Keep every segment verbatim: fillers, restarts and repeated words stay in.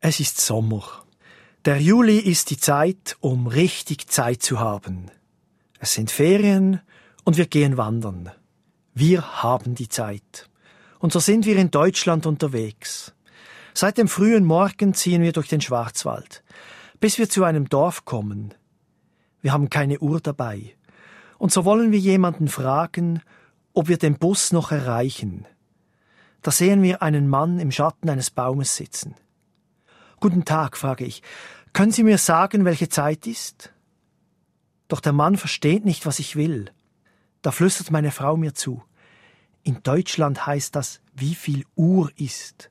Es ist Sommer. Der Juli ist die Zeit, um richtig Zeit zu haben. Es sind Ferien und wir gehen wandern. Wir haben die Zeit. Und so sind wir in Deutschland unterwegs. Seit dem frühen Morgen ziehen wir durch den Schwarzwald, bis wir zu einem Dorf kommen. Wir haben keine Uhr dabei. Und so wollen wir jemanden fragen, ob wir den Bus noch erreichen. Da sehen wir einen Mann im Schatten eines Baumes sitzen. »Guten Tag«, frage ich, »können Sie mir sagen, welche Zeit ist?« Doch der Mann versteht nicht, was ich will. Da flüstert meine Frau mir zu. In Deutschland heißt das, wie viel Uhr ist.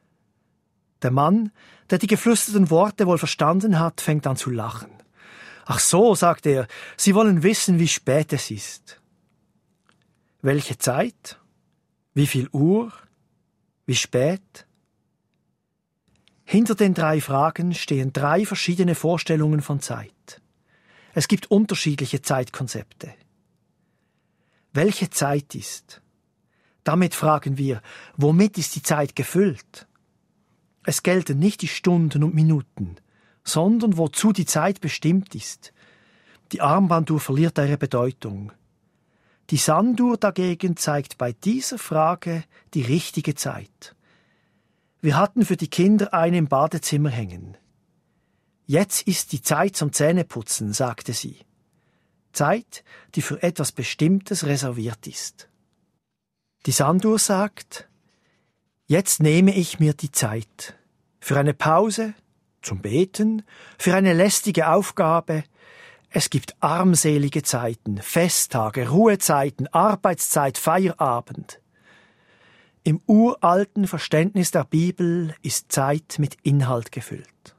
Der Mann, der die geflüsterten Worte wohl verstanden hat, fängt an zu lachen. »Ach so«, sagt er, »Sie wollen wissen, wie spät es ist.« Welche Zeit? Wie viel Uhr? Wie spät? Hinter den drei Fragen stehen drei verschiedene Vorstellungen von Zeit. Es gibt unterschiedliche Zeitkonzepte. Welche Zeit ist? Damit fragen wir, womit ist die Zeit gefüllt? Es gelten nicht die Stunden und Minuten, sondern wozu die Zeit bestimmt ist. Die Armbanduhr verliert ihre Bedeutung. Die Sanduhr dagegen zeigt bei dieser Frage die richtige Zeit. Wir hatten für die Kinder eine im Badezimmer hängen. »Jetzt ist die Zeit zum Zähneputzen«, sagte sie. Zeit, die für etwas Bestimmtes reserviert ist. Die Sanduhr sagt, »Jetzt nehme ich mir die Zeit. Für eine Pause, zum Beten, für eine lästige Aufgabe. Es gibt armselige Zeiten, Festtage, Ruhezeiten, Arbeitszeit, Feierabend. Im uralten Verständnis der Bibel ist Zeit mit Inhalt gefüllt.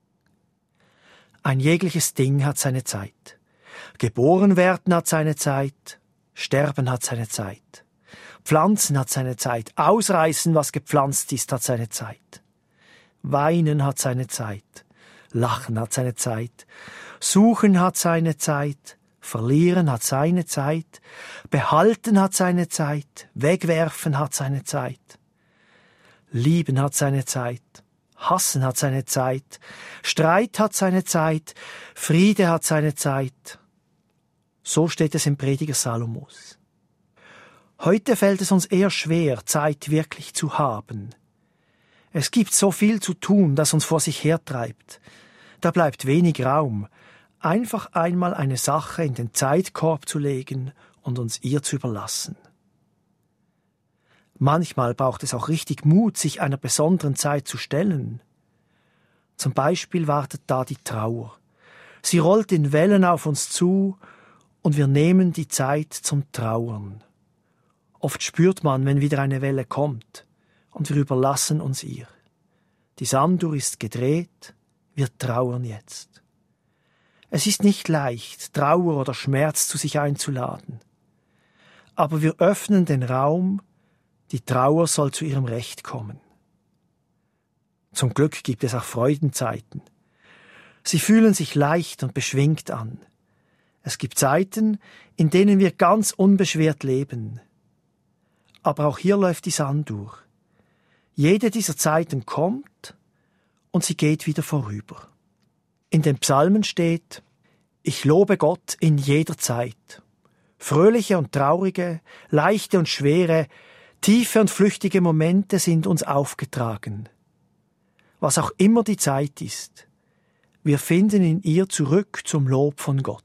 Ein jegliches Ding hat seine Zeit. Geboren werden hat seine Zeit, Sterben hat seine Zeit. Pflanzen hat seine Zeit, Ausreißen, was gepflanzt ist, hat seine Zeit. Weinen hat seine Zeit, Lachen hat seine Zeit, Suchen hat seine Zeit, Verlieren hat seine Zeit, Behalten hat seine Zeit, Wegwerfen hat seine Zeit. Lieben hat seine Zeit, Hassen hat seine Zeit, Streit hat seine Zeit, Friede hat seine Zeit. So steht es im Prediger Salomos. Heute fällt es uns eher schwer, Zeit wirklich zu haben. Es gibt so viel zu tun, das uns vor sich hertreibt. Da bleibt wenig Raum, einfach einmal eine Sache in den Zeitkorb zu legen und uns ihr zu überlassen. Manchmal braucht es auch richtig Mut, sich einer besonderen Zeit zu stellen. Zum Beispiel wartet da die Trauer. Sie rollt in Wellen auf uns zu und wir nehmen die Zeit zum Trauern. Oft spürt man, wenn wieder eine Welle kommt und wir überlassen uns ihr. Die Sanduhr ist gedreht, wir trauern jetzt. Es ist nicht leicht, Trauer oder Schmerz zu sich einzuladen. Aber wir öffnen den Raum, die Trauer soll zu ihrem Recht kommen. Zum Glück gibt es auch Freudenzeiten. Sie fühlen sich leicht und beschwingt an. Es gibt Zeiten, in denen wir ganz unbeschwert leben. Aber auch hier läuft die Sanduhr. Jede dieser Zeiten kommt und sie geht wieder vorüber. In den Psalmen steht, ich lobe Gott in jeder Zeit. Fröhliche und traurige, leichte und schwere, tiefe und flüchtige Momente sind uns aufgetragen. Was auch immer die Zeit ist, wir finden in ihr zurück zum Lob von Gott.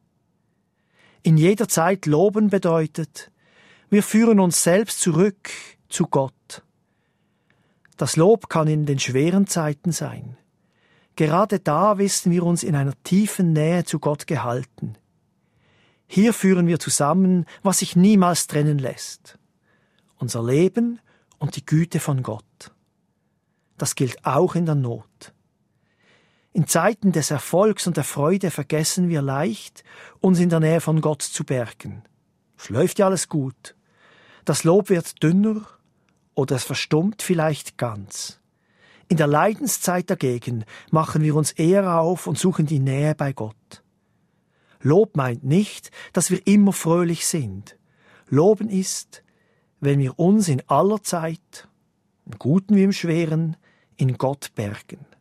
In jeder Zeit loben bedeutet, wir führen uns selbst zurück zu Gott. Das Lob kann in den schweren Zeiten sein. Gerade da wissen wir uns in einer tiefen Nähe zu Gott gehalten. Hier führen wir zusammen, was sich niemals trennen lässt. Unser Leben und die Güte von Gott. Das gilt auch in der Not. In Zeiten des Erfolgs und der Freude vergessen wir leicht, uns in der Nähe von Gott zu bergen. Es läuft ja alles gut. Das Lob wird dünner oder es verstummt vielleicht ganz. In der Leidenszeit dagegen machen wir uns eher auf und suchen die Nähe bei Gott. Lob meint nicht, dass wir immer fröhlich sind. Loben ist, wenn wir uns in aller Zeit, im Guten wie im Schweren, in Gott bergen.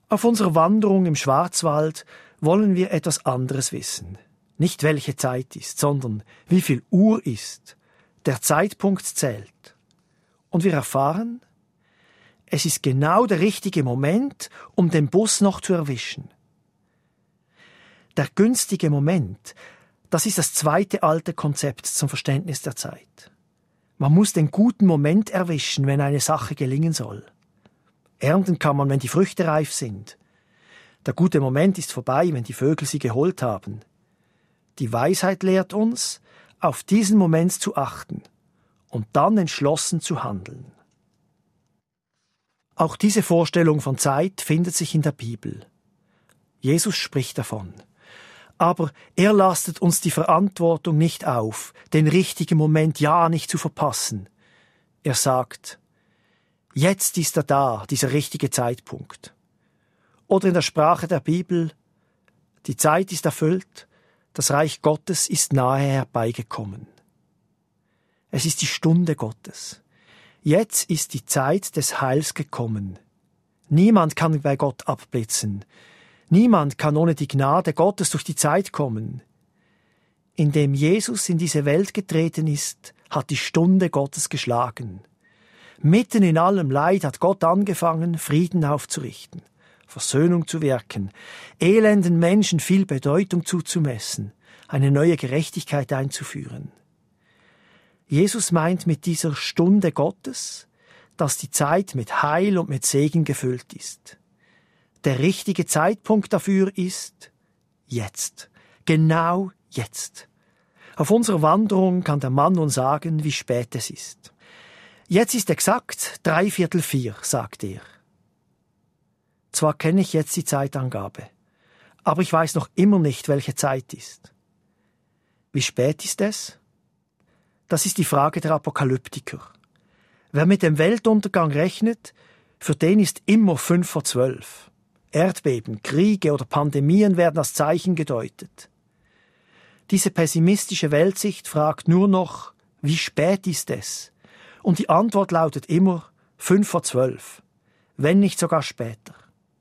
Auf unserer Wanderung im Schwarzwald wollen wir etwas anderes wissen. Nicht welche Zeit ist, sondern wie viel Uhr ist. Der Zeitpunkt zählt. Und wir erfahren, es ist genau der richtige Moment, um den Bus noch zu erwischen. Der günstige Moment, das ist das zweite alte Konzept zum Verständnis der Zeit. Man muss den guten Moment erwischen, wenn eine Sache gelingen soll. Ernten kann man, wenn die Früchte reif sind. Der gute Moment ist vorbei, wenn die Vögel sie geholt haben. Die Weisheit lehrt uns, auf diesen Moment zu achten und dann entschlossen zu handeln. Auch diese Vorstellung von Zeit findet sich in der Bibel. Jesus spricht davon. Aber er lastet uns die Verantwortung nicht auf, den richtigen Moment ja nicht zu verpassen. Er sagt, jetzt ist er da, dieser richtige Zeitpunkt. Oder in der Sprache der Bibel, die Zeit ist erfüllt, das Reich Gottes ist nahe herbeigekommen. Es ist die Stunde Gottes. Jetzt ist die Zeit des Heils gekommen. Niemand kann bei Gott abblitzen. Niemand kann ohne die Gnade Gottes durch die Zeit kommen. Indem Jesus in diese Welt getreten ist, hat die Stunde Gottes geschlagen. Mitten in allem Leid hat Gott angefangen, Frieden aufzurichten, Versöhnung zu wirken, elenden Menschen viel Bedeutung zuzumessen, eine neue Gerechtigkeit einzuführen. Jesus meint mit dieser Stunde Gottes, dass die Zeit mit Heil und mit Segen gefüllt ist. Der richtige Zeitpunkt dafür ist jetzt, genau jetzt. Auf unserer Wanderung kann der Mann nun sagen, wie spät es ist. Jetzt ist exakt drei Viertel vier, sagt er. Zwar kenne ich jetzt die Zeitangabe, aber ich weiß noch immer nicht, welche Zeit ist. Wie spät ist es? Das ist die Frage der Apokalyptiker. Wer mit dem Weltuntergang rechnet, für den ist immer fünf vor zwölf. Erdbeben, Kriege oder Pandemien werden als Zeichen gedeutet. Diese pessimistische Weltsicht fragt nur noch, wie spät ist es? Und die Antwort lautet immer fünf vor zwölf, wenn nicht sogar später.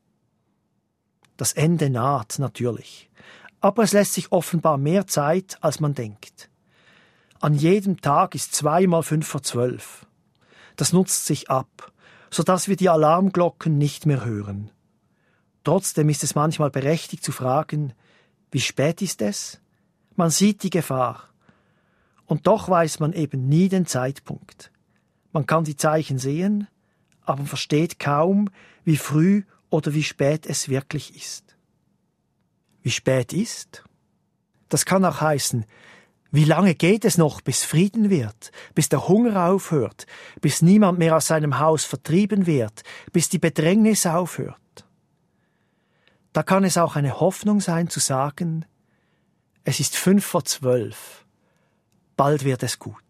Das Ende naht natürlich, aber es lässt sich offenbar mehr Zeit, als man denkt. An jedem Tag ist zweimal fünf vor zwölf. Das nutzt sich ab, sodass wir die Alarmglocken nicht mehr hören. Trotzdem ist es manchmal berechtigt zu fragen, wie spät ist es? Man sieht die Gefahr. Und doch weiß man eben nie den Zeitpunkt. Man kann die Zeichen sehen, aber versteht kaum, wie früh oder wie spät es wirklich ist. Wie spät ist? Das kann auch heißen, wie lange geht es noch, bis Frieden wird, bis der Hunger aufhört, bis niemand mehr aus seinem Haus vertrieben wird, bis die Bedrängnis aufhört? Da kann es auch eine Hoffnung sein, zu sagen, es ist fünf vor zwölf, bald wird es gut.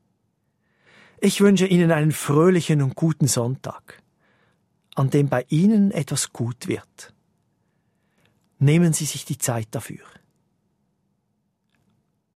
Ich wünsche Ihnen einen fröhlichen und guten Sonntag, an dem bei Ihnen etwas gut wird. Nehmen Sie sich die Zeit dafür.